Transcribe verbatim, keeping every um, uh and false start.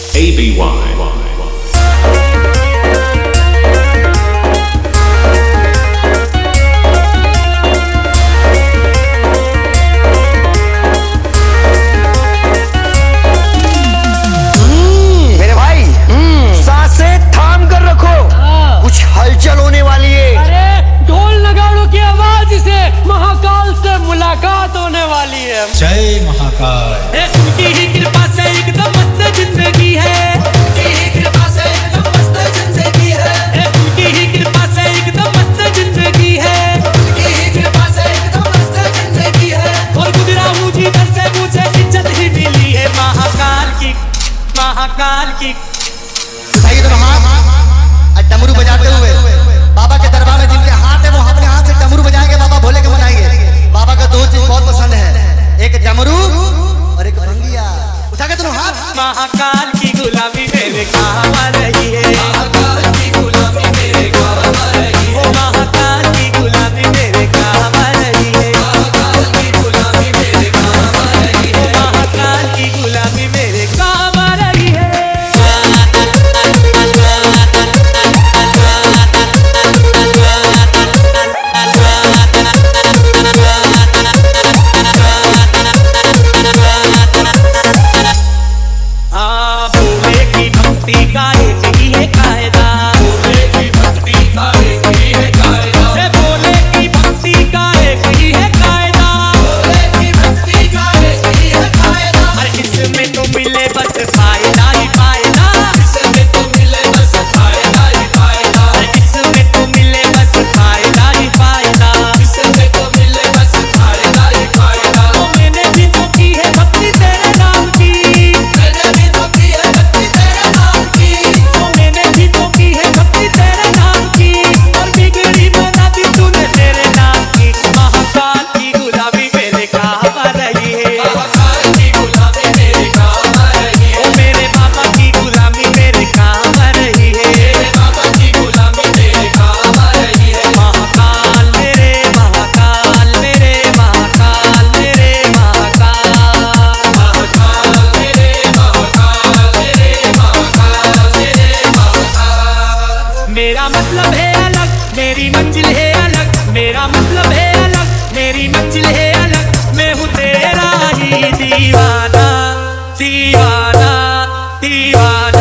A B Y. हलचल होने वाली है। अरे ढोल नगाड़ों की आवाज से महाकाल से मुलाकात होने वाली है। जय महाकाल। उनकी ही कृपा से एकदम मस्त जिंदगी है। उनकी ही कृपा से एकदम मस्त जिंदगी है। उनकी ही कृपा से एकदम मस्त जिंदगी है। उनकी ही कृपा से एकदम मस्त जिंदगी है। और गुजरा हूँ जिधर से मुझे इज्जत ही मिली है महाकाल की, महाकाल की। उठाइए दोनों हाथ, डमरू बजाते हुए बाबा के दरबार में जिनके हाथ है वो अपने हाथ से डमरू बजाएंगे, बाबा भोले के मनाएंगे। बाबा का दो चीज बहुत पसंद है, एक डमरू और एक भंगिया। उठा के दोनों हाथ। महाकाल की गुलामी मेरे काम आ रही है। महाकाल की गुलामी मेरे काम आ रही है। महाकाल की गुलामी मेरे काम आ रही है। महाकाल की गुलामी मेरे काम आ रही है। महाकाल की गुलामी मेरे काम आ रही है। का एक ही है कायदा, भोले की भक्ति का एक ही है कायदा। भोले की भक्ति का एक ही है कायदा। भोले की भक्ति का एक ही है कायदा। और इसमें तो मिले बस फायदा ही फायदा। इसमें तो मिले बस फायदा ही फायदा। इसमें तो मिले बस फायदा ही फायदा। इसमें तो मिले बस फायदा ही फायदा। तो मैंने भी तो की है भक्ति तेरे नाम की। मैंने भी तो की है भक्ति तेरे नाम की। मैंने भी तो की है भक्ति तेरे नाम की। और बिगड़ी बना दी तूने तेरे नाम की। महाकाल की गुलामी मेरे काम आ रही है। महाकाल की गुलामी मेरे काम आ रही है। मेरे बाबा की गुलामी मेरे काम आ रही है। मेरे बाबा की गुलामी मेरे काम आ रही है। महाकाल मेरे महाकाल मेरे महाकाल मेरे महाकाल। महाकाल मेरे महाकाल मेरे महाकाल मेरे महाकाल। मेरा मतलब है अलग, मेरी मंजिल है अलग। मेरा मतलब है अलग, मेरी मंजिल है अलग। मैं हूँ तेरा ही दीवाना, दीवाना, दीवाना।